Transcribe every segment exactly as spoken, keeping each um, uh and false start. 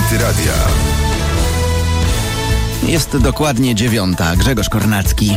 Antyradia. Jest dokładnie dziewiąta. Grzegorz Kornacki.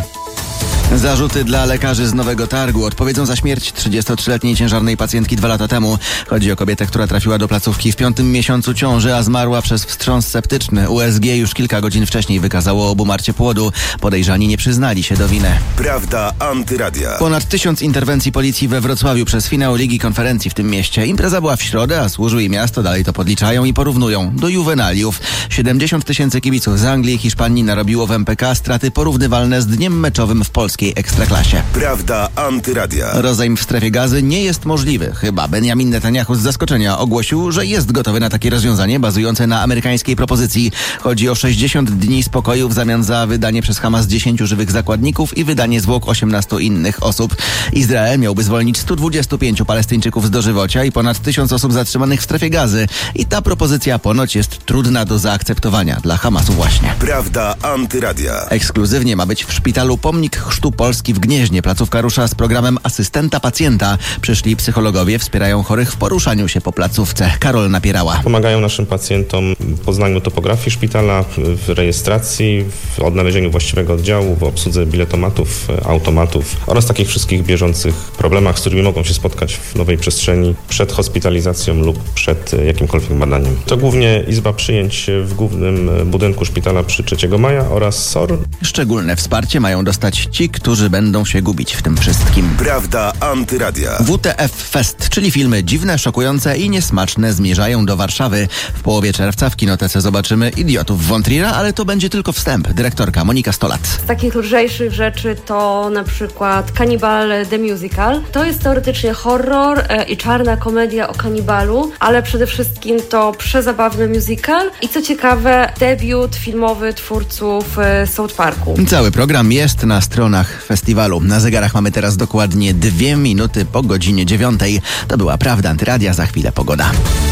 Zarzuty dla lekarzy z Nowego Targu odpowiedzą za śmierć trzydziestotrzyletniej ciężarnej pacjentki dwa lata temu. Chodzi o kobietę, która trafiła do placówki w piątym miesiącu ciąży, a zmarła przez wstrząs septyczny. U S G już kilka godzin wcześniej wykazało obumarcie płodu. Podejrzani nie przyznali się do winy. Prawda Antyradia. Ponad tysiąc interwencji policji we Wrocławiu przez finał Ligi Konferencji w tym mieście. Impreza była w środę, a służby i miasto dalej to podliczają i porównują do juwenaliów. siedemdziesiąt tysięcy kibiców z Anglii i Hiszpanii narobiło w M P K straty porównywalne z dniem meczowym w polskiej ekstraklasie. Prawda Antyradia. Rozejm w strefie Gazy nie jest możliwy. Chyba Benjamin Netanyahu z zaskoczenia ogłosił, że jest gotowy na takie rozwiązanie bazujące na amerykańskiej propozycji. Chodzi o sześćdziesiąt dni spokoju w zamian za wydanie przez Hamas dziesięciu żywych zakładników i wydanie zwłok osiemnastu innych osób. Izrael miałby zwolnić stu dwudziestu pięciu Palestyńczyków z dożywocia i ponad tysiąc osób zatrzymanych w strefie Gazy. I ta propozycja ponoć jest trudna do zaakceptowania dla Hamasu właśnie. Prawda Antyradia. Ekskluzywnie ma być w szpitalu pomnik Chrztu Polski w Gnieźnie. Placówka rusza z programem asystenta pacjenta. Przyszli psychologowie wspierają chorych w poruszaniu się po placówce. Karol Napierała. Pomagają naszym pacjentom w poznaniu topografii szpitala, w rejestracji, w odnalezieniu właściwego oddziału, w obsłudze biletomatów, automatów oraz takich wszystkich bieżących problemach, z którymi mogą się spotkać w nowej przestrzeni przed hospitalizacją lub przed jakimkolwiek badaniem. To głównie izba przyjęć w głównym budynku szpitala przy trzeciego maja oraz S O R. Szczególne wsparcie mają dostać ci, którzy będą się gubić w tym wszystkim. Prawda Antyradia. W T F Fest, czyli filmy dziwne, szokujące i niesmaczne, zmierzają do Warszawy. W połowie czerwca w kinotece zobaczymy Idiotów von Trier'a, ale to będzie tylko wstęp. Dyrektorka Monika Stolat. Z takich lżejszych rzeczy to na przykład Cannibal The Musical. To jest teoretycznie horror e, i czarna komedia o kanibalu, ale przede wszystkim to przezabawny musical i co ciekawe, debiut filmowy twórców e, South Parku. Cały program jest na stronach festiwalu. Na zegarach mamy teraz dokładnie dwie minuty po godzinie dziewiątej. To była Prawda Antyradia, za chwilę pogoda.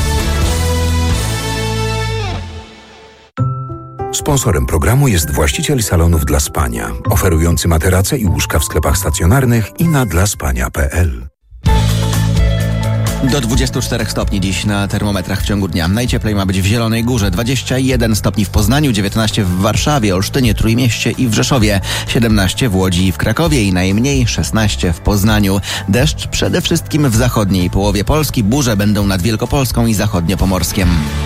Sponsorem programu jest właściciel salonów dla spania, oferujący materace i łóżka w sklepach stacjonarnych i na dla spania kropka p l. Do dwudziestu czterech stopni dziś na termometrach w ciągu dnia. Najcieplej ma być w Zielonej Górze, dwadzieścia jeden stopni w Poznaniu, dziewiętnaście w Warszawie, Olsztynie, Trójmieście i w Rzeszowie, siedemnaście w Łodzi i w Krakowie i najmniej szesnaście w Poznaniu. Deszcz przede wszystkim w zachodniej połowie Polski, burze będą nad Wielkopolską i Zachodniopomorskiem.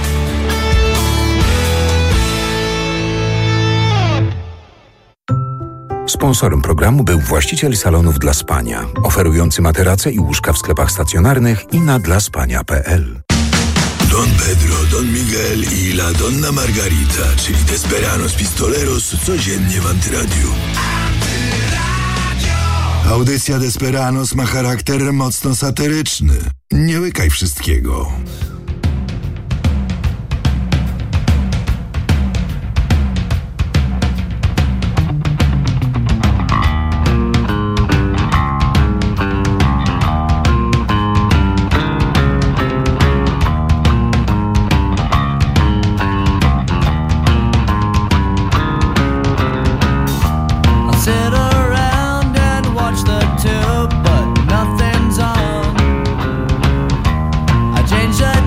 Sponsorem programu był właściciel salonów dla spania, oferujący materace i łóżka w sklepach stacjonarnych i na dla spania kropka p l. Don Pedro, Don Miguel i La Donna Margarita, czyli Desperados Pistoleros, codziennie w Antyradiu. Audycja Desperados ma charakter mocno satyryczny. Nie łykaj wszystkiego. Change that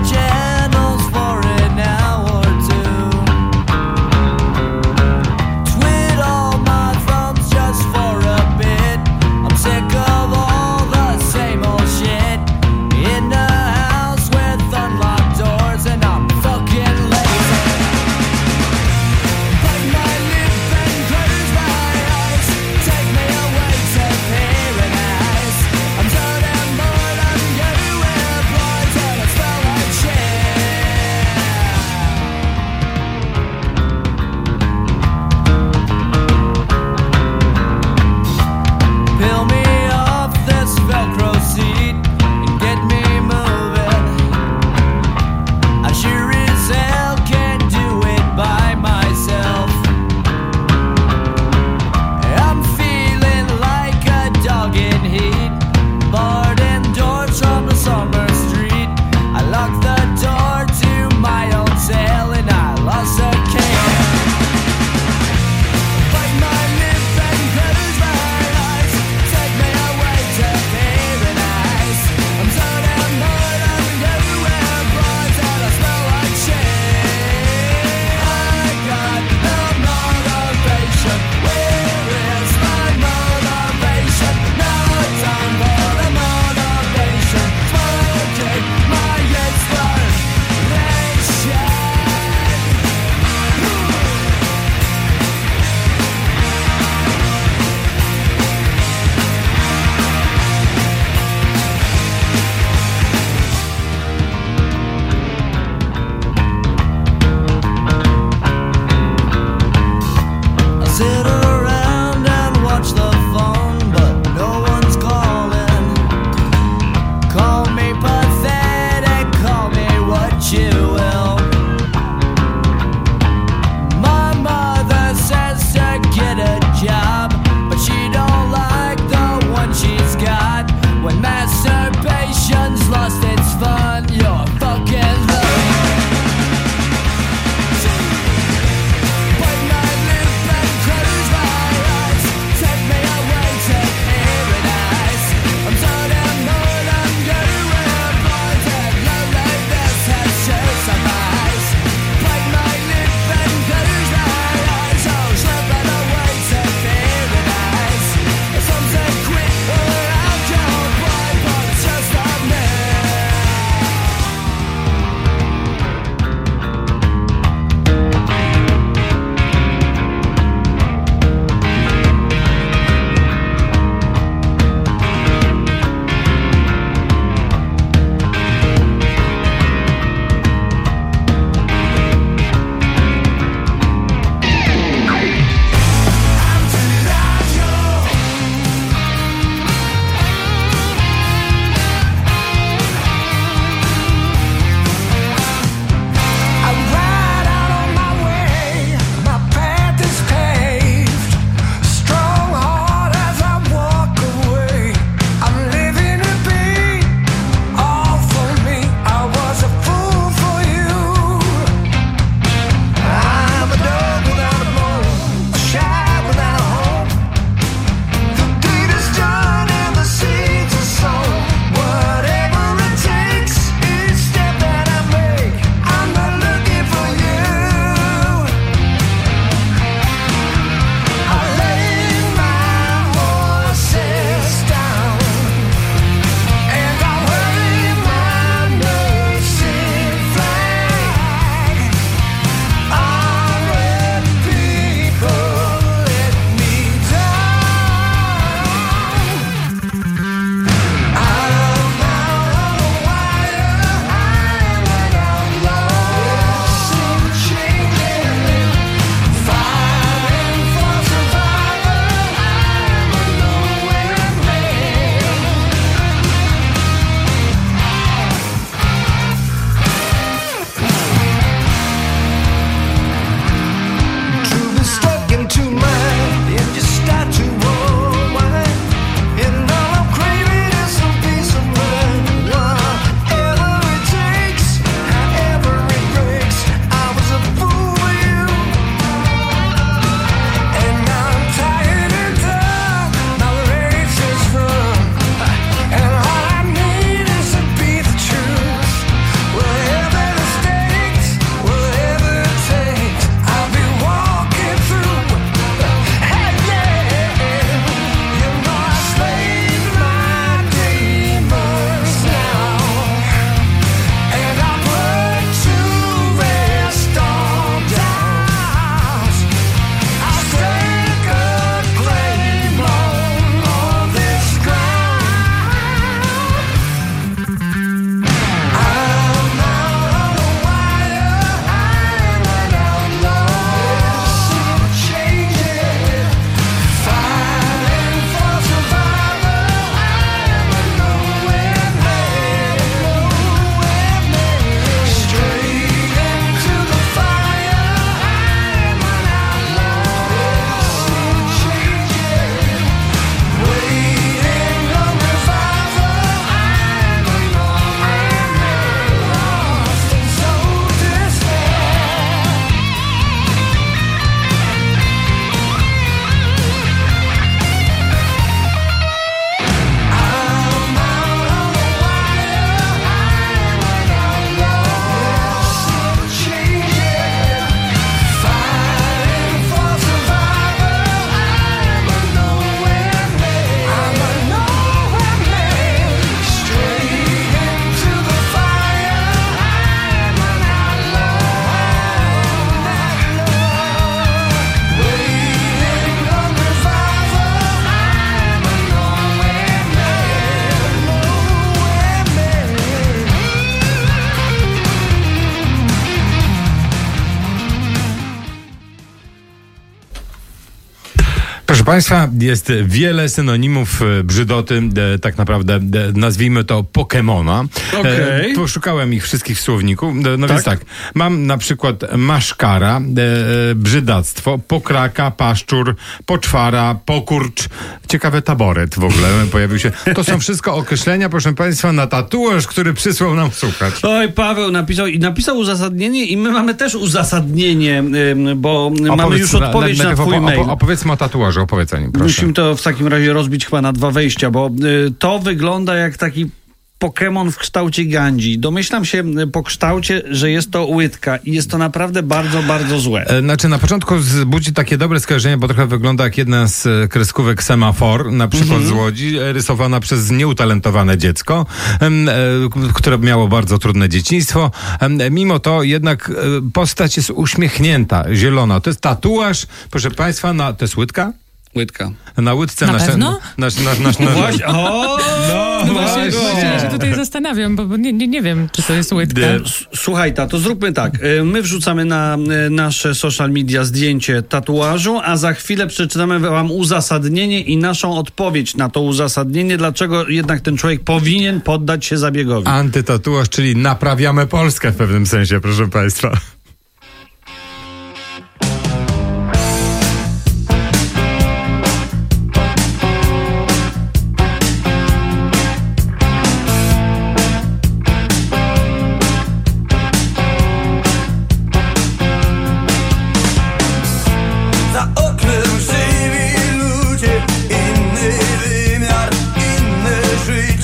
Państwa, jest wiele synonimów brzydoty, tak naprawdę nazwijmy to Pokemona. Okay. Poszukałem ich wszystkich w słowniku. No tak? więc tak, mam na przykład maszkara, brzydactwo, pokraka, paszczur, poczwara, pokurcz. Ciekawe, taboret w ogóle pojawił się. To są wszystko określenia, proszę Państwa, na tatuaż, który przysłał nam słuchać. Oj, Paweł napisał i napisał uzasadnienie i my mamy też uzasadnienie, bo opowiedz, mamy już odpowiedź na, na, na twój opo- mail. Opowiedzmy o tatuażu, opowiedz o nim, proszę. Musimy to w takim razie rozbić chyba na dwa wejścia, bo y, to wygląda jak taki Pokemon w kształcie Gandzi. Domyślam się po kształcie, że jest to łydka i jest to naprawdę bardzo, bardzo złe. E, znaczy na początku budzi takie dobre skojarzenie, bo trochę wygląda jak jedna z kreskówek Semafor, na przykład mm-hmm. z Łodzi, rysowana przez nieutalentowane dziecko, e, e, które miało bardzo trudne dzieciństwo. E, mimo to jednak e, postać jest uśmiechnięta, zielona. To jest tatuaż, proszę Państwa, na... To jest łydka? Łydka. Na łydce na nasz, pewno? nasz, nasz, nasz, nasz, Właśnie, o, no, no właśnie, właśnie ja się tutaj zastanawiam, bo nie, nie, nie wiem, czy to jest łydka. Słuchaj, ta, to zróbmy tak. My wrzucamy na nasze social media zdjęcie tatuażu, a za chwilę przeczytamy wam uzasadnienie i naszą odpowiedź na to uzasadnienie, dlaczego jednak ten człowiek powinien poddać się zabiegowi. Antytatuaż, czyli naprawiamy Polskę w pewnym sensie, proszę Państwa.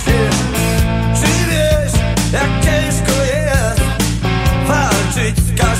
It's got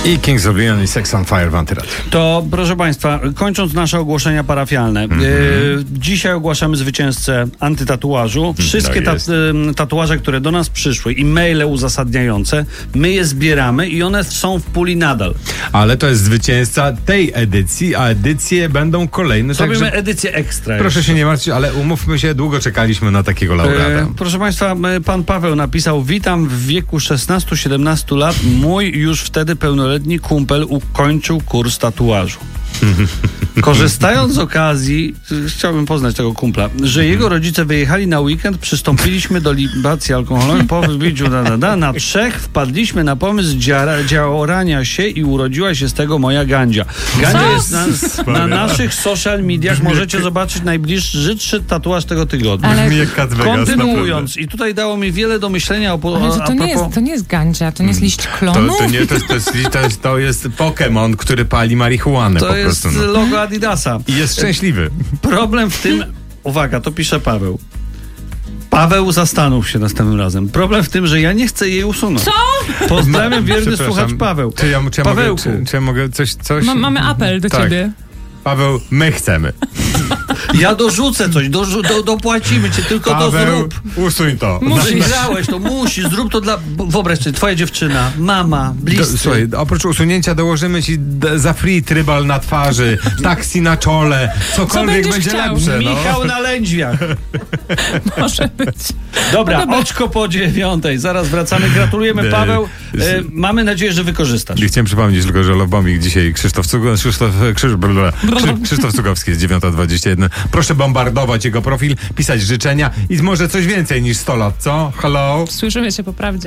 I Kings of Leon i Sex on Fire w Antyradiu. To, proszę Państwa, kończąc nasze ogłoszenia parafialne, mm-hmm. e, dzisiaj ogłaszamy zwycięzcę antytatuażu. Wszystkie tak ta, e, tatuaże, które do nas przyszły i maile uzasadniające, my je zbieramy i one są w puli nadal. Ale to jest zwycięzca tej edycji, a edycje będą kolejne. Zrobimy także edycję ekstra. Proszę jeszcze. się nie martwić, ale umówmy się, długo czekaliśmy na takiego laureata. E, proszę Państwa, pan Paweł napisał: witam w wieku szesnastu siedemnastu lat. Mój już wtedy pełnoletni kumpel ukończył kurs tatuażu. Korzystając z okazji, chciałbym poznać tego kumpla, że jego rodzice wyjechali na weekend, przystąpiliśmy do libacji alkoholowej po wybiciu da, da, da. Na trzech wpadliśmy na pomysł dziara, działania się i urodziła się z tego moja gandzia. Gandzia jest na, na naszych social mediach. Możecie zobaczyć najbliższy tatuaż tego tygodnia. Ale kontynuując, i tutaj dało mi wiele do myślenia o, o, Ale to, a to, nie propos... jest, to nie jest gandzia, to nie jest liść klonu. To, to nie, to jest, to jest, to jest, to jest Pokémon, który pali marihuanę To po jest prostu. No. logo Adidasa. I jest szczęśliwy. Problem w tym, uwaga, to pisze Paweł. Paweł, zastanów się następnym razem. Problem w tym, że ja nie chcę jej usunąć. Co? Pozdrawiam, wierny Przepraszam, słuchacz Paweł. Czy ja, czy ja, mogę, Pawełku. czy, czy ja mogę coś... coś? Ma, mamy apel do tak. ciebie. Paweł, my chcemy. Ja dorzucę coś, do, do, dopłacimy cię, tylko Paweł, to zrób. usuń to. Wygrałeś, to musi, zrób to dla... Wyobraź sobie, twoja dziewczyna, mama, Do, bliscy. słuchaj, oprócz usunięcia dołożymy ci d- za free trybal na twarzy, taksi na czole, cokolwiek Co będzie chciał? lepsze. No. Michał na lędźwiach. Może być. Dobra, Dobra. oczko po dziewiątej. Zaraz wracamy. Gratulujemy, Nie. Paweł. E, mamy nadzieję, że wykorzystasz. I chciałem przypomnieć tylko, że Love Bombing dzisiaj Krzysztof, Cug- Krzysztof, Krzysz, blablabla. Krzy, Krzysztof Cugowski jest dziewiąta dwadzieścia jeden. Proszę bombardować jego profil, pisać życzenia i może coś więcej niż sto lat, co? Hello? Słyszymy się po prawdzie.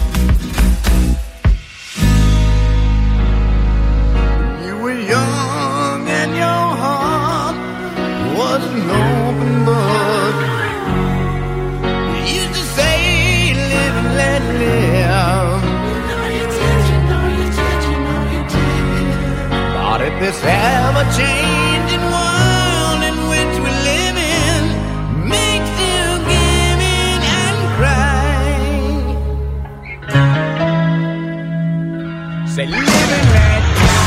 You were young and your heart was an open book. You used to say, live and let live. But if this ever-changing world in which we live in makes you give in and cry, say, live and let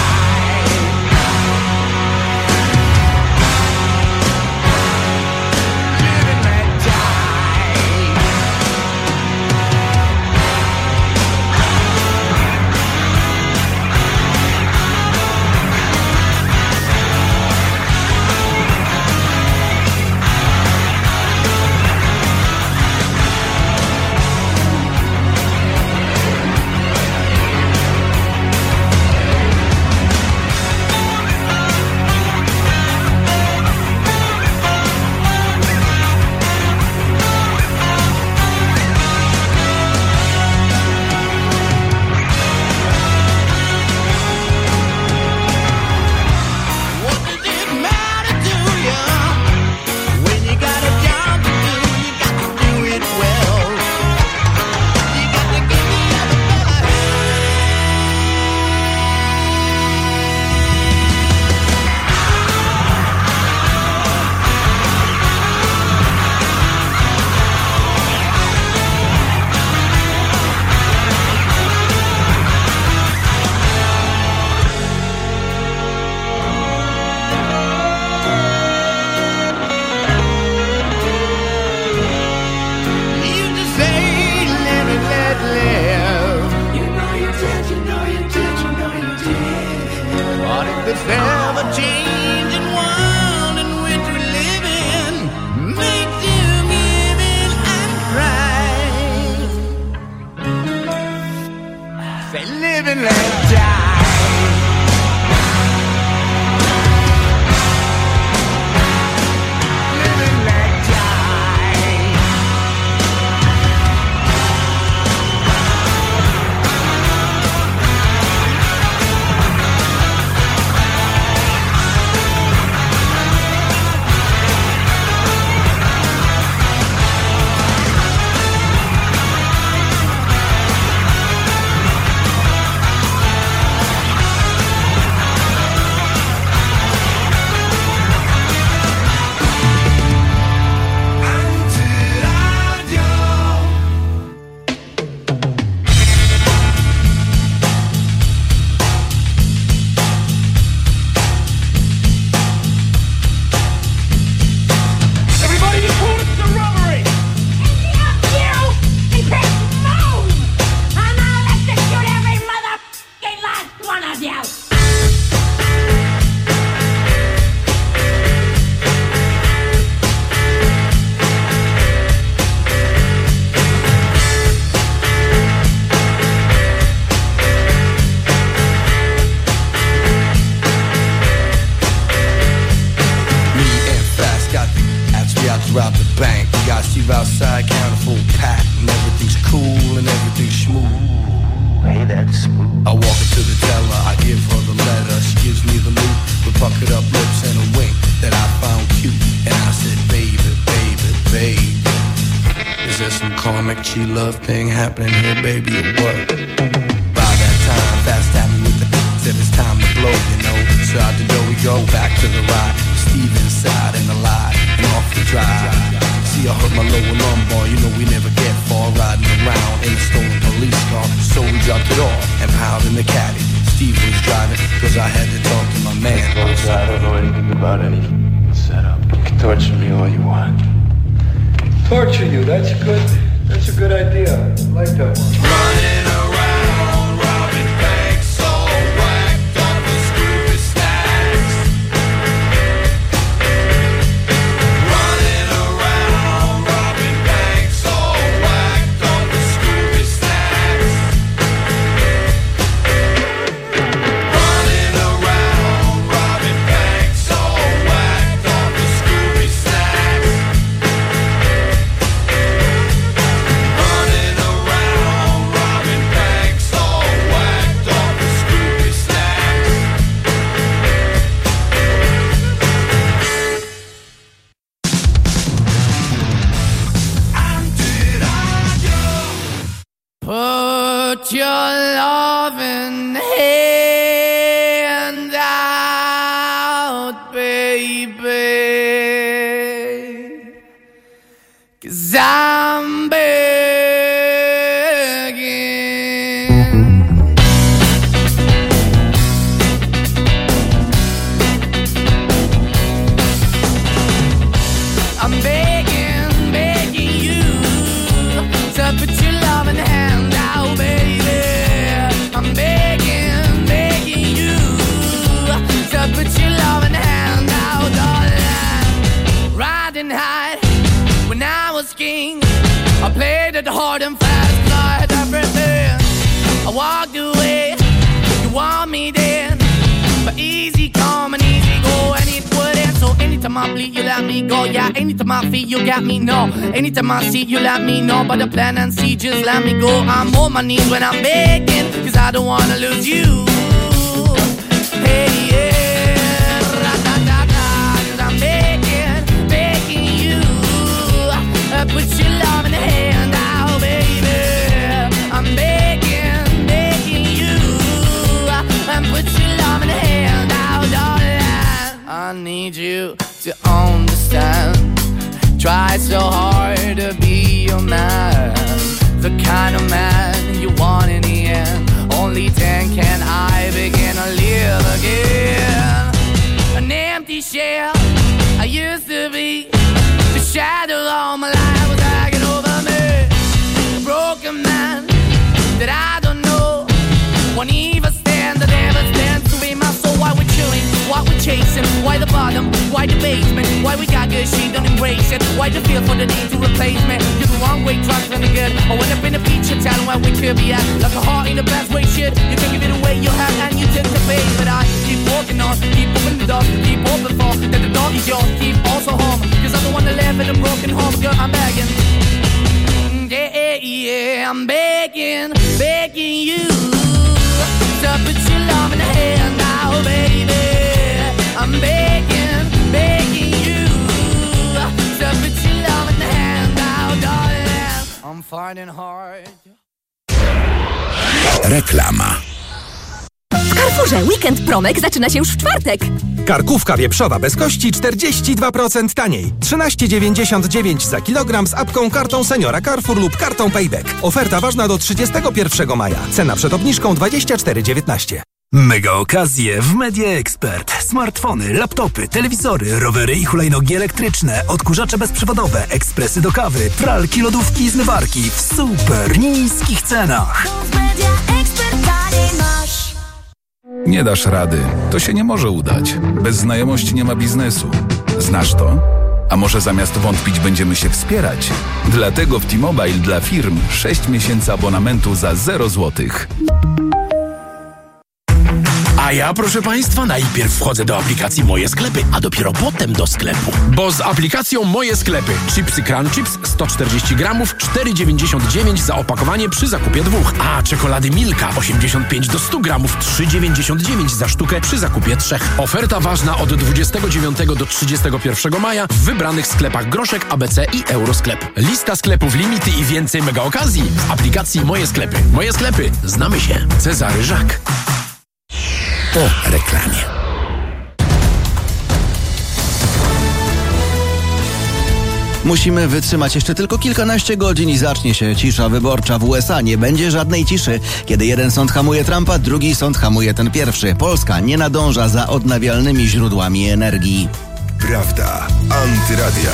this ever-changing world in which we live in makes you give in and cry. Say, live and let die. Live and let die. McGee love thing happening here, baby, or what? By that time, fast tapping with the said it's time to blow, you know. So out the door we go, back to the ride. Steve inside in the lot, and off we drive. See, I hurt my lower lumbar, you know we never get far. Riding around in a stolen police car. So we dropped it off and piled in the caddy. Steve was driving, cause I had to talk to my man. Boss, I don't know anything about any setup. You can torture me all you want. Torture you, that's good. That's a good idea. I like that one. Running around, robbing banks, all whacked up with Scooby Snacks. Running around, robbing banks, all whacked up with Scooby Snacks. Running around, robbing banks, all whacked up with Scooby Snacks. Running around, robbing banks, all whacked up with Scooby Snacks. Put your loving hand out, baby, 'cause I'm begging. I'm begging, begging you to put your loving hand out, baby. I'm begging, begging you to put your loving hand out, darling. Riding high when I was king, I played it hard and fast, 'cause I had everything. I walked away, you want me then, but easy come and easy go, and it wouldn't. So anytime I bleed, you let me go. Yeah, anytime I feel, you got me, no. Anytime I see, you let me know. But the plan and see, just let me go. I'm on my knees when I'm begging, 'cause I don't wanna lose you. Hey, yeah, ra-da-da-da, 'cause I'm begging, begging you. Uh, put your love in the hand out, baby. I'm begging, begging you. Uh, and put your love in the hand out, darling. I need you to understand. Try so hard to be your man, the kind of man you want in the end. Only then can I begin to live again. An empty shell I used to be, the shadow all my life was hanging over me. A broken man that I don't know, won't even stand, that never stands to be my soul. Why we're chilling, why we're chasing, why the bottom, why the basement, why we got good, she don't embrace it, why the feel for the need to replace me. You're the wrong way, trying to the good. I went up in the feature, telling where we could be at, like a heart in the best way, shit. You can give it away, you have, and you take the bait. But I keep walking on, keep opening the door, keep open for, that the door is yours, keep also home, 'cause I'm the one that live in a broken home, girl, I'm begging. Yeah, yeah, I'm begging, begging you to put your love in the hand now, baby. I'm begging, begging you to put your love in the hand now, darling. I'm finding hard. Reklama. W Carrefourze weekend promek zaczyna się już w czwartek. Karkówka wieprzowa bez kości czterdzieści dwa procent taniej. trzynaście dziewięćdziesiąt dziewięć za kilogram z apką, kartą Seniora Carrefour lub kartą Payback. Oferta ważna do trzydziestego pierwszego maja. Cena przed obniżką dwadzieścia cztery dziewiętnaście. Mega okazje w Media Expert. Smartfony, laptopy, telewizory, rowery i hulajnogi elektryczne, odkurzacze bezprzewodowe, ekspresy do kawy, pralki, lodówki i zmywarki w super niskich cenach. Nie dasz rady. To się nie może udać. Bez znajomości nie ma biznesu. Znasz to? A może zamiast wątpić będziemy się wspierać? Dlatego w T-Mobile dla firm sześć miesięcy abonamentu za zero złotych. A ja, proszę Państwa, najpierw wchodzę do aplikacji Moje Sklepy, a dopiero potem do sklepu. Bo z aplikacją Moje Sklepy chipsy Crunchips sto czterdzieści gramów, cztery dziewięćdziesiąt dziewięć za opakowanie przy zakupie dwóch. A czekolady Milka osiemdziesiąt pięć do stu gramów, trzy dziewięćdziesiąt dziewięć za sztukę przy zakupie trzech. Oferta ważna od dwudziestego dziewiątego do trzydziestego pierwszego maja w wybranych sklepach Groszek, A B C i Eurosklep. Lista sklepów, limity i więcej mega okazji w aplikacji Moje Sklepy. Moje Sklepy. Znamy się. Cezary Żak. Po reklamie. Musimy wytrzymać jeszcze tylko kilkanaście godzin i zacznie się cisza wyborcza w U S A. Nie będzie żadnej ciszy. Kiedy jeden sąd hamuje Trumpa, drugi sąd hamuje ten pierwszy. Polska nie nadąża za odnawialnymi źródłami energii. Prawda. Antyradia.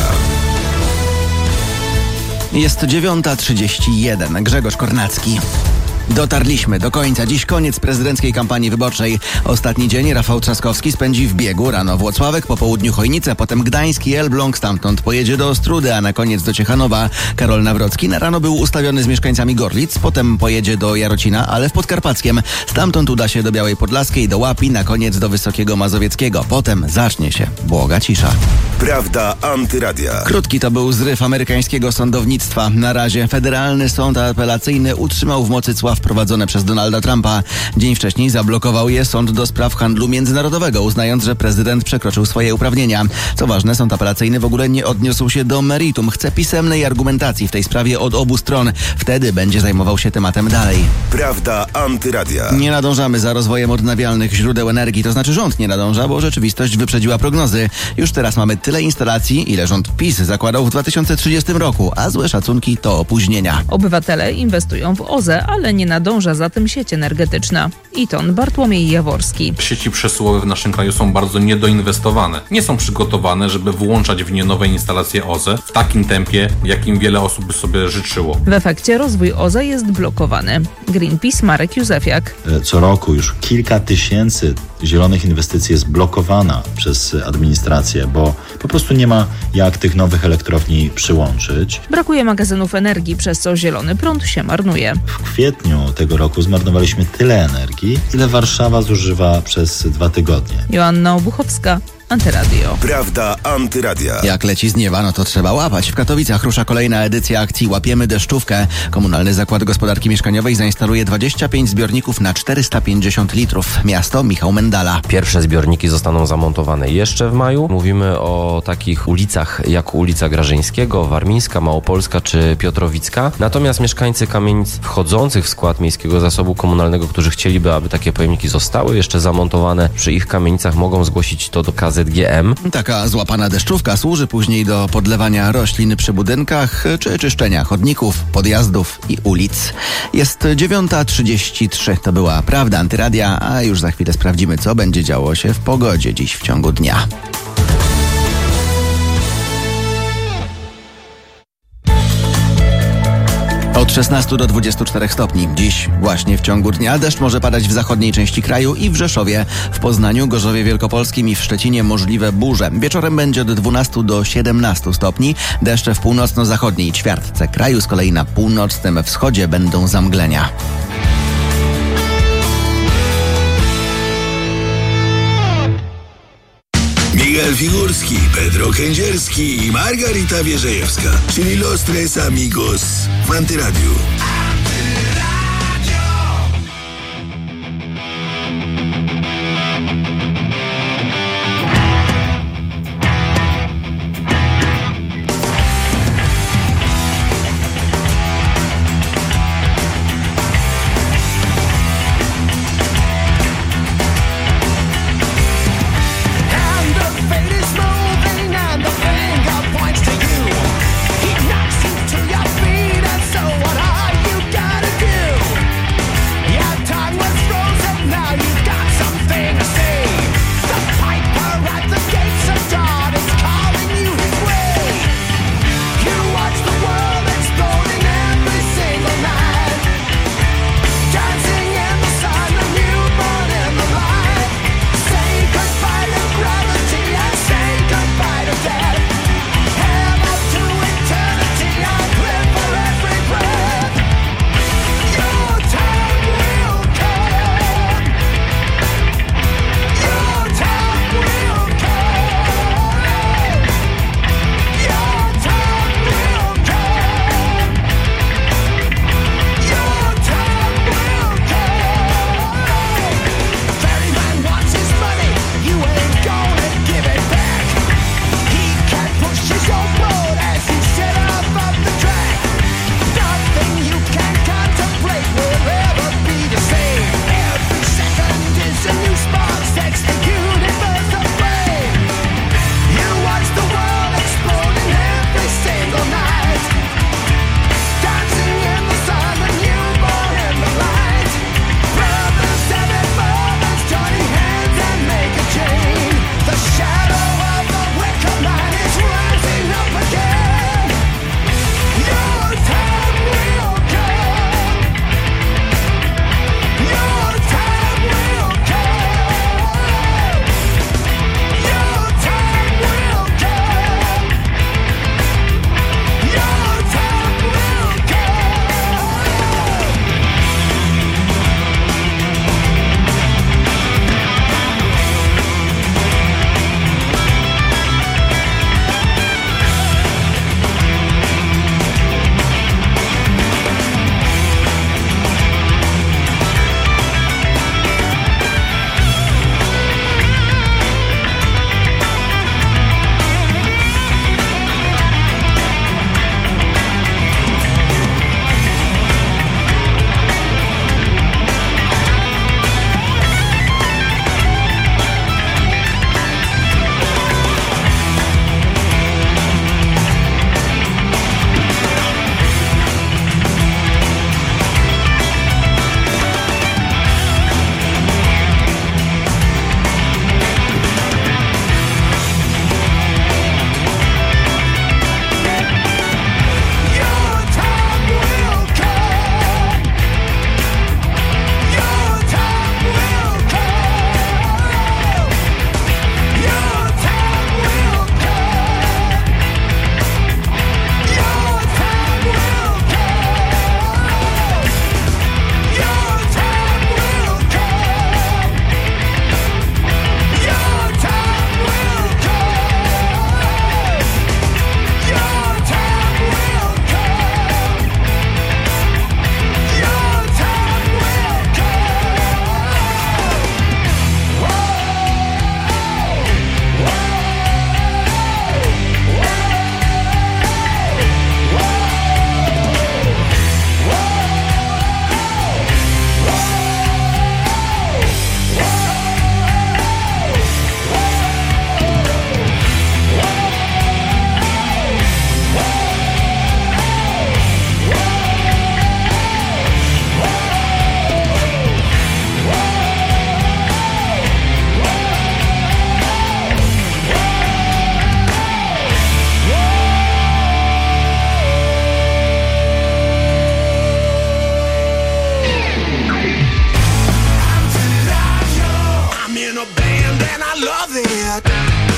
Jest dziewiąta trzydzieści jeden. Grzegorz Kornacki. Dotarliśmy do końca. Dziś koniec prezydenckiej kampanii wyborczej. Ostatni dzień Rafał Trzaskowski spędzi w biegu. Rano Włocławek, po południu Chojnice, potem Gdańsk i Elbląg. Stamtąd pojedzie do Ostródy, a na koniec do Ciechanowa. Karol Nawrocki na rano był ustawiony z mieszkańcami Gorlic, potem pojedzie do Jarocina, ale w Podkarpackiem. Stamtąd uda się do Białej Podlaskiej, do Łapi, na koniec do Wysokiego Mazowieckiego. Potem zacznie się błoga cisza. Prawda Antyradia. Krótki to był zryw amerykańskiego sądownictwa. Na razie Federalny Sąd Apelacyjny utrzymał w mocy cła wprowadzone przez Donalda Trumpa. Dzień wcześniej zablokował je Sąd do Spraw Handlu Międzynarodowego, uznając, że prezydent przekroczył swoje uprawnienia. Co ważne, Sąd Apelacyjny w ogóle nie odniósł się do meritum. Chce pisemnej argumentacji w tej sprawie od obu stron. Wtedy będzie zajmował się tematem dalej. Prawda Antyradia. Nie nadążamy za rozwojem odnawialnych źródeł energii, to znaczy rząd nie nadąża, bo rzeczywistość wyprzedziła prognozy. Już teraz mamy tyle instalacji, ile rząd PiS zakładał w dwa tysiące trzydziestym roku, a złe szacunki to opóźnienia. Obywatele inwestują w O Z E, ale nie nadąża za tym sieć energetyczna. Iton Bartłomiej Jaworski. Sieci przesyłowe w naszym kraju są bardzo niedoinwestowane. Nie są przygotowane, żeby włączać w nie nowe instalacje O Z E w takim tempie, jakim wiele osób by sobie życzyło. W efekcie rozwój O Z E jest blokowany. Greenpeace Marek Józefiak. Co roku już kilka tysięcy zielonych inwestycji jest blokowana przez administrację, bo po prostu nie ma jak tych nowych elektrowni przyłączyć. Brakuje magazynów energii, przez co zielony prąd się marnuje. W kwietniu tego roku zmarnowaliśmy tyle energii, ile Warszawa zużywa przez dwa tygodnie. Joanna Obuchowska, Antyradio. Prawda Antyradia. Jak leci z nieba, no to trzeba łapać. W Katowicach rusza kolejna edycja akcji Łapiemy deszczówkę. Komunalny Zakład Gospodarki Mieszkaniowej zainstaluje dwadzieścia pięć zbiorników na czterysta pięćdziesiąt litrów. Miasto Michał Mendala. Pierwsze zbiorniki zostaną zamontowane jeszcze w maju. Mówimy o takich ulicach jak ulica Grażyńskiego, Warmińska, Małopolska czy Piotrowicka. Natomiast mieszkańcy kamienic wchodzących w skład Miejskiego Zasobu Komunalnego, którzy chcieliby, aby takie pojemniki zostały jeszcze zamontowane przy ich kamienicach, mogą zgłosić to do K Z G M. Taka złapana deszczówka służy później do podlewania roślin przy budynkach czy czyszczenia chodników, podjazdów i ulic. Jest dziewiąta trzydzieści trzy. To była Prawda Antyradia, a już za chwilę sprawdzimy, co będzie działo się w pogodzie dziś w ciągu dnia. Od szesnastu do dwudziestu czterech stopni. Dziś właśnie w ciągu dnia deszcz może padać w zachodniej części kraju i w Rzeszowie. W Poznaniu, Gorzowie Wielkopolskim i w Szczecinie możliwe burze. Wieczorem będzie od dwunastu do siedemnastu stopni. Deszcze w północno-zachodniej ćwiartce kraju, z kolei na północnym wschodzie będą zamglenia. Miguel Figurski, Pedro Kędzierski i Margarita Wierzejewska, czyli Los Tres Amigos w Antyradiu. He knocks you to your feet, and so what are you gonna do? love it.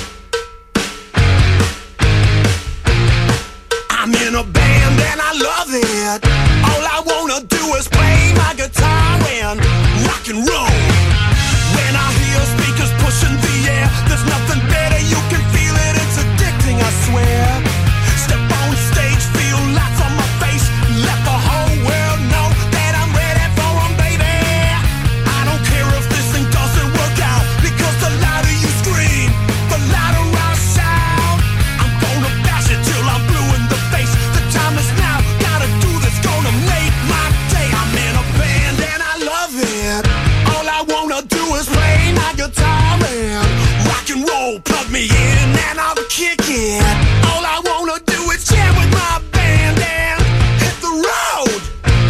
I'm in a band and I love it. All I wanna do is play my guitar and rock and roll. When I hear speakers pushing the air, there's nothing better, you can feel it, it's addicting, I swear. Step on stage, feel lights on my face, let the whole world know that I'm ready for 'em, baby. I don't care if this thing doesn't work out, because the louder you scream, the louder I'll shout. I'm gonna bash it till I'm blue in the face. The time is now, gotta do this, gonna make my day. I'm in a band and I love it. All I wanna do is play my guitar and rock and roll. Plug me in and I'll kick it. All I wanna do is jam with my band and hit the road.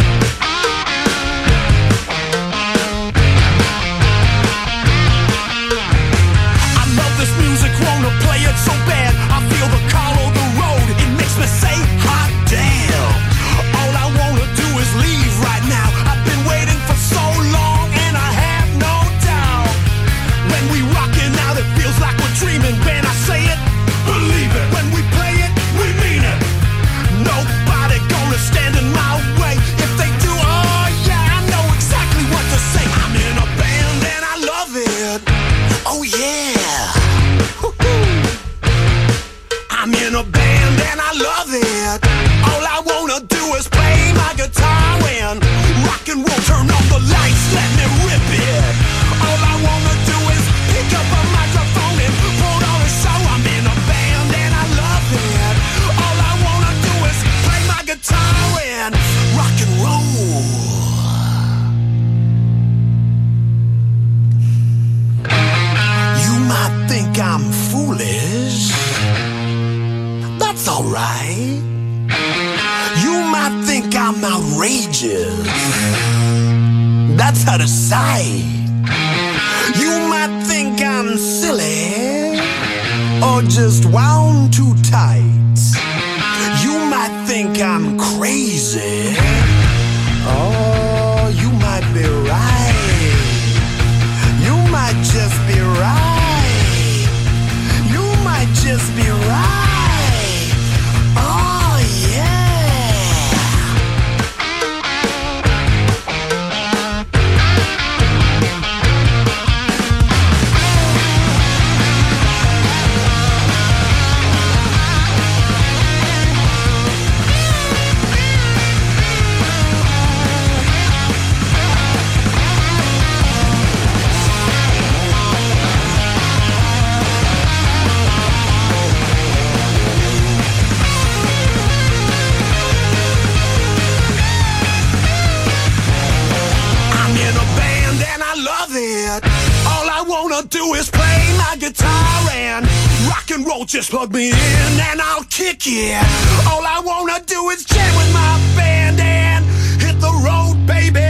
I love this music, wanna play it so bad. I feel the call of the road, it makes me say hot damn. All I wanna do is leave right now. I've been waiting for so long and I have no doubt. When we rockin' out, it feels like we're dreaming. When I say it, believe it. When we play it, we mean it. Nobody gonna stand in my way. If they do, oh yeah, I know exactly what to say. I'm in a band and I love it. Oh yeah. Woo-hoo. I'm in a band and I love it. All I wanna do is play my guitar and rock and roll. Turn on the lights, let me rip it. All I wanna do is pick up a microphone and put on a show. I'm in a band and I love it. All I wanna do is play my guitar and rock and roll. You might think I'm foolish. That's alright. You might think I'm outrageous. That's out of sight. You might think I'm silly or just wound too tight. You might think I'm crazy. Oh, you might be right. You might just be right. You might just be right. Oh, yeah. Do is play my guitar and rock and roll. Just plug me in and I'll kick it. All I wanna do is jam with my band and hit the road, baby.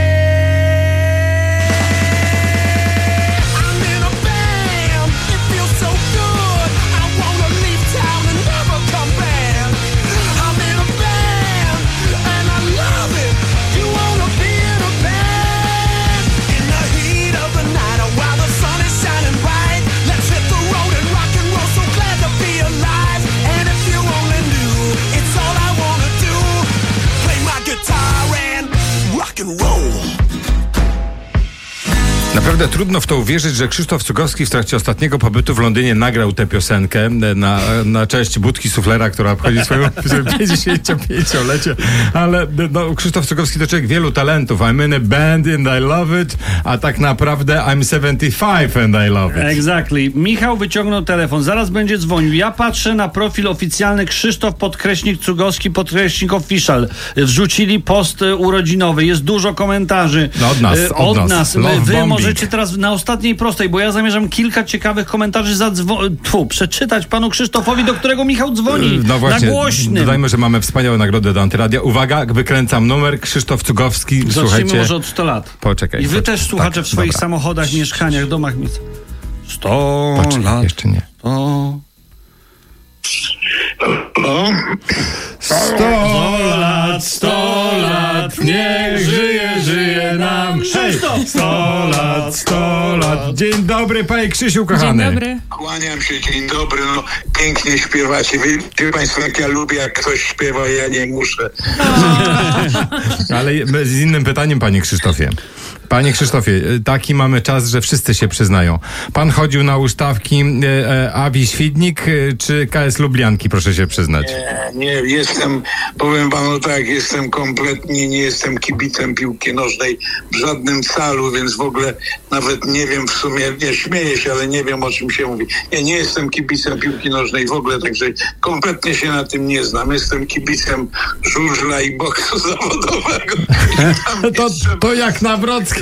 I'm in a band, it feels so good. I wanna leave town and never come back. I'm in a band and I love it. You wanna be in a band in the heat of the night while the sun is shining bright. Let's hit the road and rock and roll. So glad to be alive. And if you only knew, it's all I wanna do. Play my guitar and rock and roll. Naprawdę trudno w to uwierzyć, że Krzysztof Cugowski w trakcie ostatniego pobytu w Londynie nagrał tę piosenkę na, na cześć budki suflera, która obchodzi swoje pięćdziesięciopięciolecie. Ale no, Krzysztof Cugowski to człowiek wielu talentów. I'm in a band and I love it, a tak naprawdę I'm seventy-five and I love it. Exactly. Michał wyciągnął telefon, zaraz będzie dzwonił. Ja patrzę na profil oficjalny Krzysztof podkreśnik Cugowski podkreśnik official. Wrzucili post urodzinowy, jest dużo komentarzy. No od nas, od, od nas. nas. Wy bombing. Możecie teraz na ostatniej prostej, bo ja zamierzam kilka ciekawych komentarzy zadzwo- tfu, przeczytać panu Krzysztofowi, do którego Michał dzwoni. No właśnie, na głośnym. Dodajmy, że mamy wspaniałe nagrody do Antyradia. Uwaga, wykręcam numer. Krzysztof Cugowski. Zacznijmy Słuchajcie. może od sto lat. Poczekaj. I wy poczekaj. też słuchacze tak, w swoich dobra. samochodach, mieszkaniach, domach. sto Poczekaj, lat. jeszcze nie. sto Sto lat, sto lat, niech żyje, żyje nam. Krzysztof! sto lat, sto lat. Dzień dobry, panie Krzysiu, kochany. Dzień dobry. Kłaniam się, dzień dobry, no pięknie śpiewacie. Wiecie państwo, jak ja lubię, jak ktoś śpiewa, ja nie muszę. Ale z innym pytaniem, panie Krzysztofie. Panie Krzysztofie, taki mamy czas, że wszyscy się przyznają. Pan chodził na ustawki e, e, Awi Świdnik e, czy K S Lublianki, proszę się przyznać. Nie, nie, jestem, powiem panu tak, jestem kompletnie, nie jestem kibicem piłki nożnej w żadnym calu, więc w ogóle nawet nie wiem w sumie, nie śmieję się, ale nie wiem, o czym się mówi. Nie, nie jestem kibicem piłki nożnej w ogóle, także kompletnie się na tym nie znam. Jestem kibicem żużla i boksu zawodowego. to, to jak Nawrocki.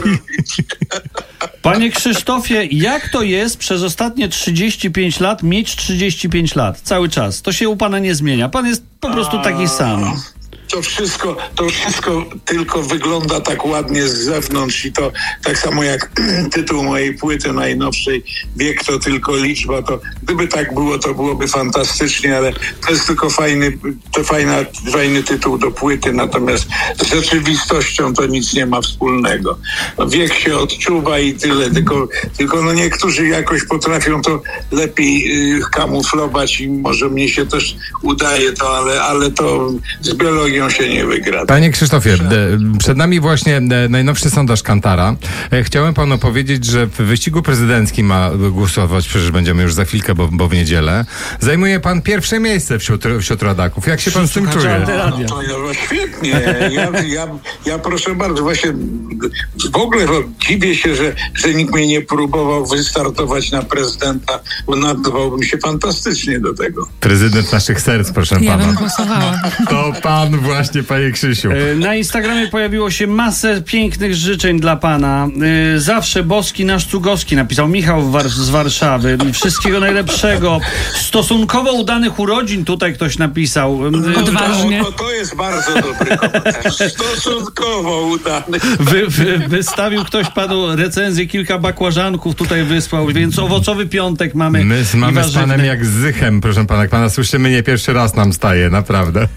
Panie Krzysztofie, jak to jest przez ostatnie trzydzieści pięć lat mieć trzydzieści pięć lat? Cały czas. To się u pana nie zmienia. Pan jest po prostu taki sam. To wszystko, to wszystko tylko wygląda tak ładnie z zewnątrz i to tak samo jak tytuł mojej płyty najnowszej, Wiek to tylko liczba, to gdyby tak było, to byłoby fantastycznie, ale to jest tylko fajny, to fajna, fajny tytuł do płyty, natomiast z rzeczywistością to nic nie ma wspólnego. No, wiek się odczuwa i tyle, tylko, tylko no niektórzy jakoś potrafią to lepiej y, kamuflować i może mnie się też udaje to, ale, ale to z biologią się nie wygra. Panie Krzysztofie, przed nami właśnie najnowszy sondaż Kantara. Chciałem panu powiedzieć, że w wyścigu prezydenckim ma głosować, przecież będziemy już za chwilkę, bo, bo w niedzielę. Zajmuje pan pierwsze miejsce wśród, wśród rodaków. Jak się pan z tym czuje? No, to, no, świetnie. Ja, ja, ja proszę bardzo, właśnie w ogóle dziwię się, że, że nikt mnie nie próbował wystartować na prezydenta, bo nadawałbym się fantastycznie do tego. Prezydent naszych serc, proszę ja pana. Ja bym głosowała. To pan właśnie, panie Krzysiu. Na Instagramie pojawiło się masę pięknych życzeń dla pana. Zawsze boski nasz Cugowski, napisał Michał War- z Warszawy. Wszystkiego najlepszego. Stosunkowo udanych urodzin, tutaj ktoś napisał. Odważnie. To, to jest bardzo dobry komentarz. Stosunkowo udany. Wy, wy, wystawił ktoś panu recenzję, kilka bakłażanków tutaj wysłał, więc owocowy piątek mamy. My mamy z panem jak z Zychem, proszę pana. Jak pana słyszymy, nie pierwszy raz nam staje, naprawdę.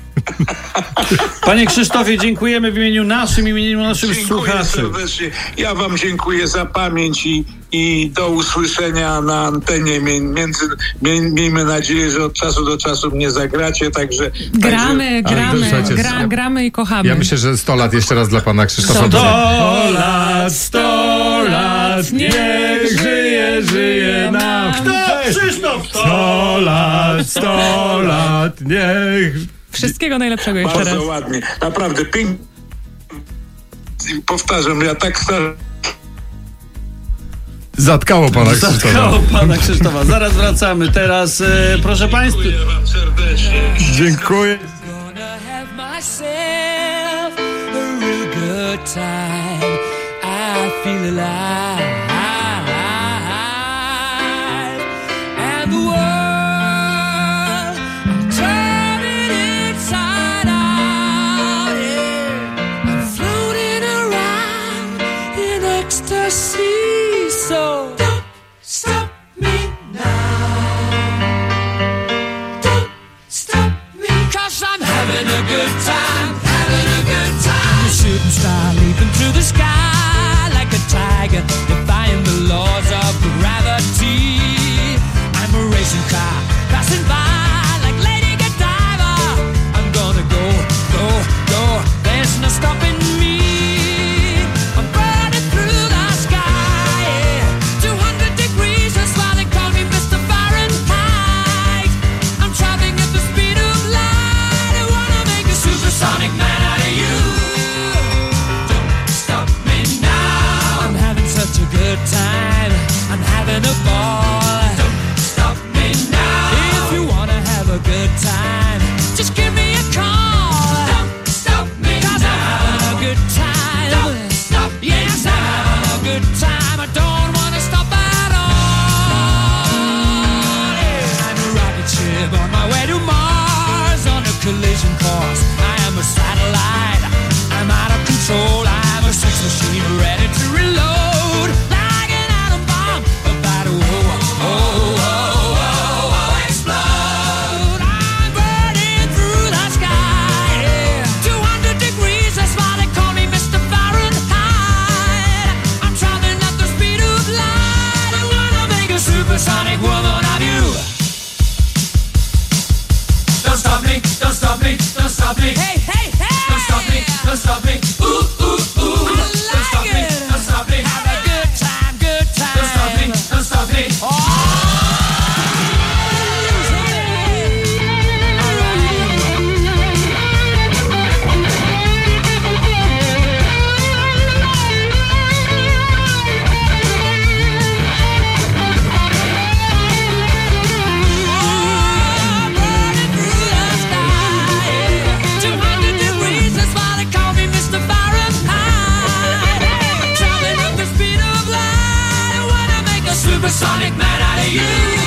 Panie Krzysztofie, dziękujemy w imieniu naszym, w imieniu naszych dziękuję słuchaczy. Serdecznie. Ja wam dziękuję za pamięć i, i do usłyszenia na antenie. Między, mie, miejmy nadzieję, że od czasu do czasu mnie zagracie, także... Gramy, także, gramy, ale, gra, gramy i kochamy. Ja myślę, że sto lat jeszcze raz dla pana Krzysztofa. sto lat, sto lat, niech żyje, żyje nam. Kto? Krzysztof! sto lat, sto lat, niech... Wszystkiego najlepszego jeszcze bardzo raz. Bardzo ładnie. Naprawdę pięknie. Powtarzam, ja tak stary... Zatkało pana Krzysztofa. Zatkało pana Krzysztofa. Zaraz wracamy. Teraz, e, proszę państwa... Dziękuję wam serdecznie. Dziękuję. So don't stop me now. Don't stop me, 'cause I'm having a good time, having a good time. A shooting star leaping through the sky like a tiger, defying the laws of gravity. I'm a racing car passing by like Lady Godiva. I'm gonna go, go, go. There's no stopping me. Time, I'm having a ball. Don't stop me now. If you wanna have a good time, just give me a call. Don't stop me 'cause now. I'm having a good time. Don't stop me yes, now. I'm having a good time. I don't wanna stop at all. Yeah. I'm a rocket ship on my way to Mars on a collision course. I am a satellite. I'm out of control. I'm a sex machine ready to reload. Oh, oh, oh, oh, explode. I'm stop me. Hey, hey, hey. Don't stop me, don't stop me. Ooh, ooh, ooh. I like don't stop it. me, don't stop me. Have a good time, good time. Don't stop me, don't stop me. Oh. Sonic man out of you.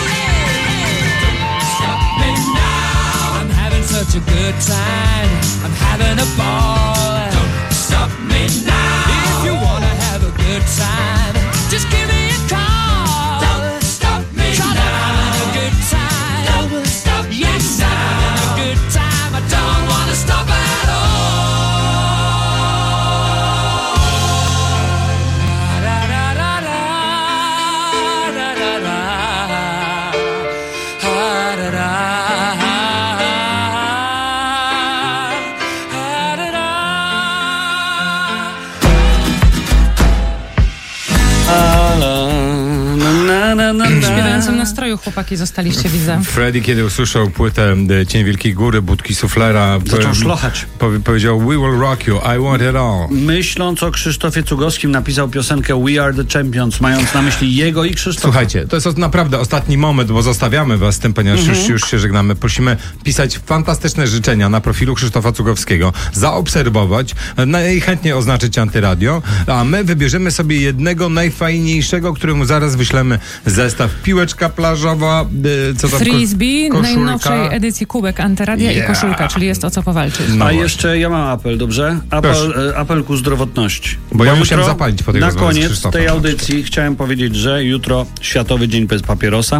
Don't stop me now. I'm having such a good time. I'm having a ball. Don't stop me now. If you wanna have a good time, just give me a call. Don't stop me now. I'm having a good time. Don't stop me yes, now. I'm having a good time. I don't wanna stop at all. W śpiewającym nastroju chłopaki zostaliście, widzę. Freddy, kiedy usłyszał płytę Cień Wielkiej Góry, Budki Suflera, zaczął po, szlochać. Po, powiedział We will rock you, I want it all. Myśląc o Krzysztofie Cugowskim, napisał piosenkę We are the champions, mając na myśli jego i Krzysztofa. Słuchajcie, to jest naprawdę ostatni moment, bo zostawiamy was z tym, ponieważ Mhm. już, już się żegnamy. Prosimy pisać fantastyczne życzenia na profilu Krzysztofa Cugowskiego, zaobserwować, najchętniej oznaczyć Antyradio, a my wybierzemy sobie jednego najfajniejszego, któremu zaraz wyślemy zestaw. Piłeczka plażowa, y, co tam? Frisbee, koszulka. najnowszej edycji kubek Antyradia Yeah. i koszulka, czyli jest o co powalczyć. No A właśnie. jeszcze ja mam apel, dobrze? Apel, e, apel ku zdrowotności. Bo ja jutro, musiałem zapalić po tej na rozmowie z koniec Krzysztofem tej na audycji chciałem powiedzieć, że jutro Światowy Dzień Bez Papierosa.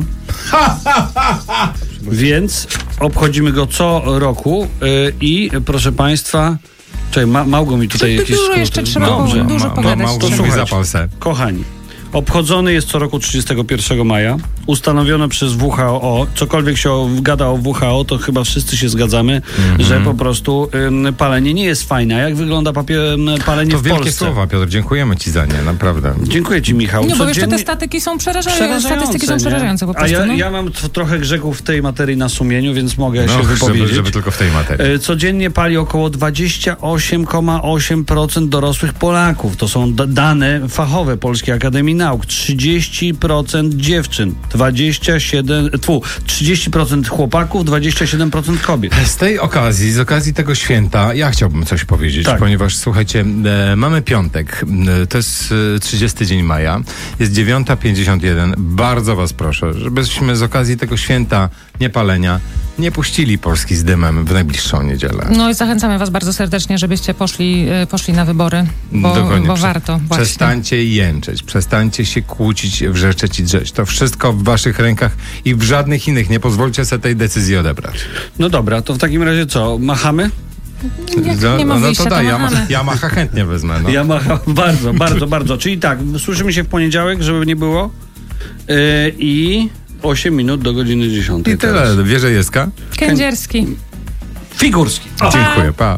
Więc obchodzimy go co roku y, i proszę państwa, czekaj, Ma, Małgo mi tutaj Czy jakieś dużo skróty. jeszcze trzeba Dobrze. było dużo Ma- pogadać. Małgo To mówi słuchajcie. zapal se. Kochani, obchodzony jest co roku trzydziestego pierwszego maja. Ustanowiono przez W H O, cokolwiek się gada o W H O, to chyba wszyscy się zgadzamy, Mhm. że po prostu ym, palenie nie jest fajne. A jak wygląda papier, palenie To w wielkie Polsce? słowa, Piotr, dziękujemy ci za nie, naprawdę. Dziękuję ci, Michał. No bo jeszcze te Codziennie- statyki są przerażające. Przerażające, Statystyki są nie? przerażające po A prostu. ja, no. ja mam t- trochę grzechów w tej materii na sumieniu, więc mogę No, się żeby, wypowiedzieć. żeby tylko w tej materii. E, Codziennie pali około dwadzieścia osiem przecinek osiem procent dorosłych Polaków. To są d- dane fachowe Polskiej Akademii Nauk. trzydzieści procent dziewczyn, dwadzieścia siedem procent, tfu, trzydzieści procent chłopaków, dwadzieścia siedem procent kobiet. Z tej okazji, z okazji tego święta, ja chciałbym coś powiedzieć, Tak. ponieważ słuchajcie, e, mamy piątek, e, to jest e, trzydziestego dzień maja, jest dziewiąta pięćdziesiąt jeden. Bardzo was proszę, żebyśmy z okazji tego święta niepalenia nie puścili Polski z dymem w najbliższą niedzielę. No i zachęcamy was bardzo serdecznie, żebyście poszli, y, poszli na wybory, bo, Dokładnie. bo Prze- warto właśnie. Przestańcie jęczeć, przestańcie się kłócić, wrzeszczeć i drzeć. To wszystko w waszych rękach i w żadnych innych. Nie pozwólcie sobie tej decyzji odebrać. No dobra, to w takim razie co, machamy? Jak No, nie ma no wyjścia, to to daj, ja, machamy. ma, ja macha chętnie wezmę. No. Ja macham bardzo, bardzo, bardzo. Czyli tak, słyszymy się w poniedziałek, żeby nie było. Yy, I osiem minut do godziny dziesiątej. I tyle. Wierzejewska? Kędzierski. Figurski. O. Dziękuję, pa.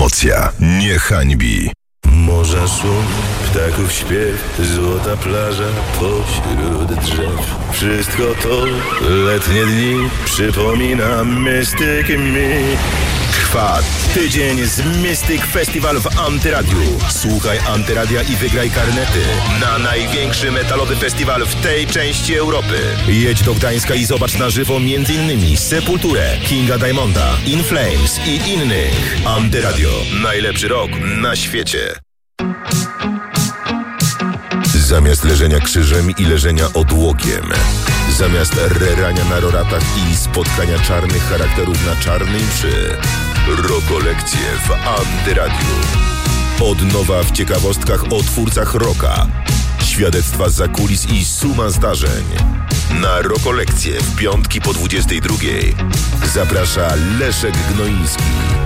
Autopromocja nie hańbi. Morza szum, ptaków śpiew, złota plaża pośród drzew. Wszystko to letnie dni przypomina Mystic mi. Trwa tydzień z Mystic Festival w Antyradiu. Słuchaj Antyradia i wygraj karnety na największy metalowy festiwal w tej części Europy. Jedź do Gdańska i zobacz na żywo m.in. Sepulturę, Kinga Diamonda, In Flames i innych. Antyradio. Najlepszy rok na świecie. Zamiast leżenia krzyżem i leżenia odłogiem, zamiast rerania na roratach i spotkania czarnych charakterów na czarnej mszy, rokolekcje w Antyradiu. Od nowa w ciekawostkach o twórcach rocka, świadectwa zza kulis i suma zdarzeń. Na rokolekcje w piątki po dwudziestej drugiej zaprasza Leszek Gnoiński.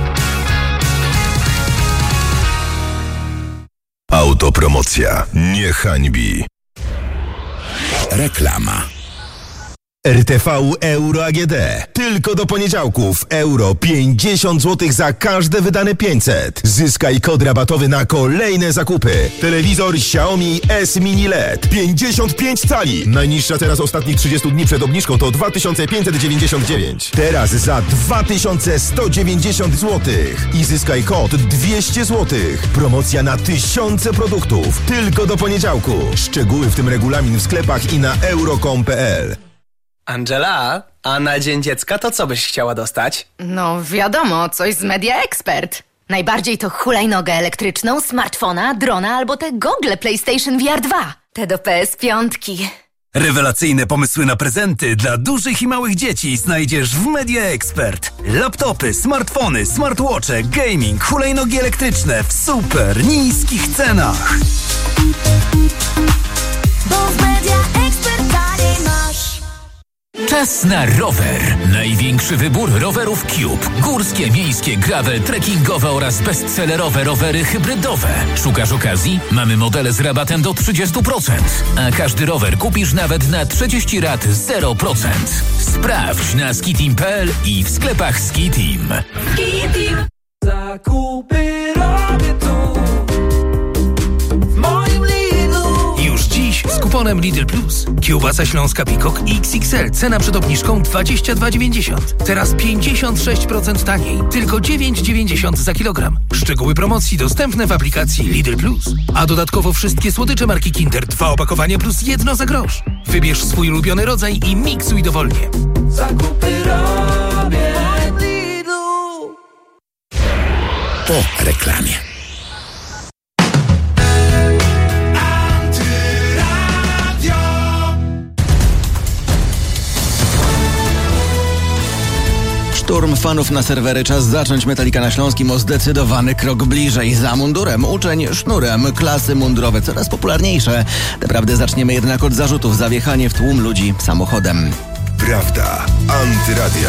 Autopromocja nie hańbi. Reklama. R T V Euro A G D. Tylko do poniedziałków. Euro pięćdziesiąt złotych za każde wydane pięćset. Zyskaj kod rabatowy na kolejne zakupy. Telewizor Xiaomi S Mini L E D. pięćdziesiąt pięć cali. Najniższa teraz ostatnich trzydziestu dni przed obniżką to dwa tysiące pięćset dziewięćdziesiąt dziewięć. Teraz za dwa tysiące sto dziewięćdziesiąt złotych. I zyskaj kod dwieście złotych. Promocja na tysiące produktów. Tylko do poniedziałku. Szczegóły, w tym regulamin w sklepach i na euro kropka com kropka p l. Angela, a na Dzień Dziecka to co byś chciała dostać? No wiadomo, coś z Media Expert. Najbardziej to hulajnogę elektryczną, smartfona, drona albo te gogle PlayStation V R dwa. Te do P S pięć. Rewelacyjne pomysły na prezenty dla dużych i małych dzieci znajdziesz w Media Expert. Laptopy, smartfony, smartwatche, gaming, hulajnogi elektryczne w super niskich cenach. Bo w Media Expert taniej masz. Czas na rower. Największy wybór rowerów Cube. Górskie, miejskie, gravel, trekkingowe oraz bestsellerowe rowery hybrydowe. Szukasz okazji? Mamy modele z rabatem do trzydzieści procent. A każdy rower kupisz nawet na trzydzieści rat zero procent. Sprawdź na skitim kropka p l i w sklepach Skitim. Skitim. Zakupy robię tu. W moim Lidlu. Już dziś z kuponem Lidl Plus. Kiełbasa śląska Pikok X X L. Cena przed obniżką dwadzieścia dwa dziewięćdziesiąt. Teraz pięćdziesiąt sześć procent taniej. Tylko dziewięć dziewięćdziesiąt za kilogram. Szczegóły promocji dostępne w aplikacji Lidl Plus. A dodatkowo wszystkie słodycze marki Kinder. Dwa opakowania plus jedno za grosz. Wybierz swój ulubiony rodzaj i miksuj dowolnie. Zakupy robię w Lidlu. Po reklamie. Szturm fanów na serwery. Czas zacząć Metallica na Śląskim o zdecydowany krok bliżej. Za mundurem, uczeń sznurem, klasy mundurowe coraz popularniejsze. Naprawdę zaczniemy jednak od zarzutów za wjechanie w tłum ludzi samochodem. Prawda. Antyradia.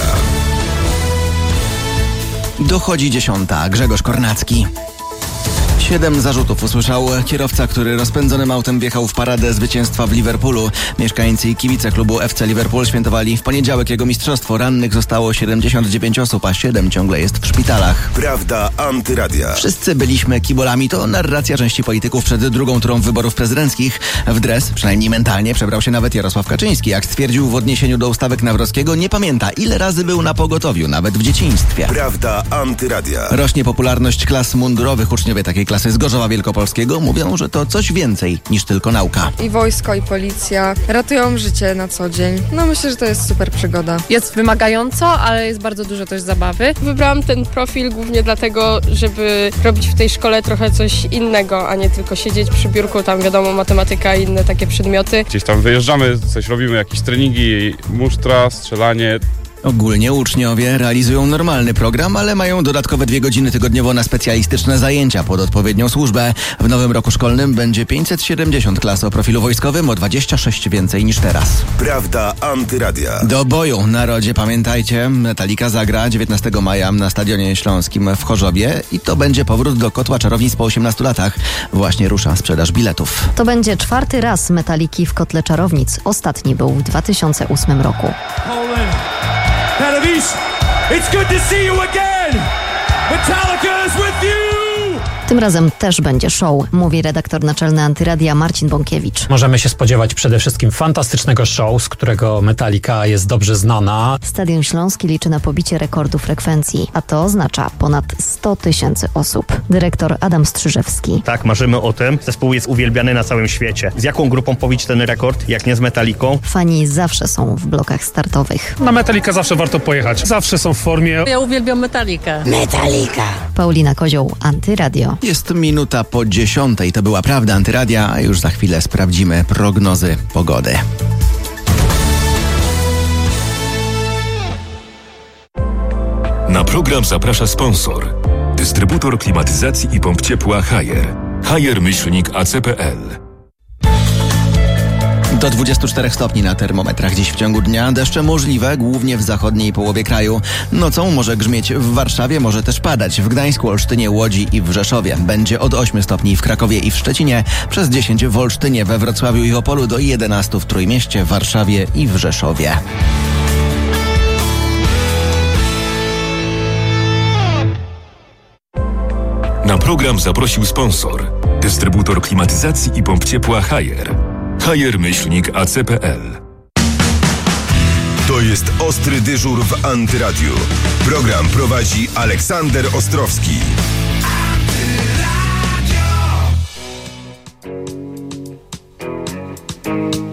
Dochodzi dziesiąta. Grzegorz Kornacki. Siedem zarzutów usłyszał kierowca, który rozpędzonym autem wjechał w paradę zwycięstwa w Liverpoolu. Mieszkańcy i kibice klubu F C Liverpool świętowali w poniedziałek jego mistrzostwo. Rannych zostało siedemdziesiąt dziewięć osób, a siedem ciągle jest w szpitalach. Prawda Antyradia. Wszyscy byliśmy kibolami. To narracja części polityków przed drugą turą wyborów prezydenckich. W dres, przynajmniej mentalnie, przebrał się nawet Jarosław Kaczyński. Jak stwierdził w odniesieniu do ustawek Nawrockiego, nie pamięta, ile razy był na pogotowiu, nawet w dzieciństwie. Prawda Antyradia. Rośnie popularność klas mundurowych. Uczniowie takiej klasy z Gorzowa Wielkopolskiego mówią, że to coś więcej niż tylko nauka. I wojsko, i policja ratują życie na co dzień. No myślę, że to jest super przygoda. Jest wymagająco, ale jest bardzo dużo też zabawy. Wybrałam ten profil głównie dlatego, żeby robić w tej szkole trochę coś innego, a nie tylko siedzieć przy biurku, tam wiadomo, matematyka i inne takie przedmioty. Gdzieś tam wyjeżdżamy, coś robimy, jakieś treningi, musztra, strzelanie. Ogólnie uczniowie realizują normalny program, ale mają dodatkowe dwie godziny tygodniowo na specjalistyczne zajęcia pod odpowiednią służbę. W nowym roku szkolnym będzie pięćset siedemdziesiąt klas o profilu wojskowym, o dwadzieścia sześć więcej niż teraz. Prawda Antyradia. Do boju, narodzie, pamiętajcie, Metallica zagra dziewiętnastego maja na Stadionie Śląskim w Chorzowie i to będzie powrót do kotła czarownic po osiemnastu latach. Właśnie rusza sprzedaż biletów. To będzie czwarty raz Metalliki w kotle czarownic. Ostatni był w dwa tysiące ósmym roku. Televis, it's good to see you again. Metallica is with you! Tym razem też będzie show, mówi redaktor naczelny Antyradia Marcin Bąkiewicz. Możemy się spodziewać przede wszystkim fantastycznego show, z którego Metallica jest dobrze znana. Stadion Śląski liczy na pobicie rekordu frekwencji, a to oznacza ponad sto tysięcy osób. Dyrektor Adam Strzyżewski. Tak, marzymy o tym. Zespół jest uwielbiany na całym świecie. Z jaką grupą pobić ten rekord, jak nie z Metallicą? Fani zawsze są w blokach startowych. Na Metallicę zawsze warto pojechać. Zawsze są w formie. Ja uwielbiam Metallicę. Metallica. Paulina Kozioł, Antyradio. Jest minuta po dziesiątej. To była Prawda Antyradia, a już za chwilę sprawdzimy prognozy pogody. Na program zaprasza sponsor. Dystrybutor klimatyzacji i pomp ciepła Haier. Haier myślnik A C P L. Do dwudziestu czterech stopni na termometrach dziś w ciągu dnia. Deszcze możliwe, głównie w zachodniej połowie kraju. Nocą może grzmieć w Warszawie, może też padać w Gdańsku, Olsztynie, Łodzi i w Rzeszowie. Będzie od ośmiu stopni w Krakowie i w Szczecinie, przez dziesięć w Olsztynie, we Wrocławiu i Opolu, do jedenastu w Trójmieście, Warszawie i w Rzeszowie. Na program zaprosił sponsor. Dystrybutor klimatyzacji i pomp ciepła Haier. Haier myślnik A C P L. To jest Ostry Dyżur w Antyradiu. Program prowadzi Aleksander Ostrowski. Antyradio.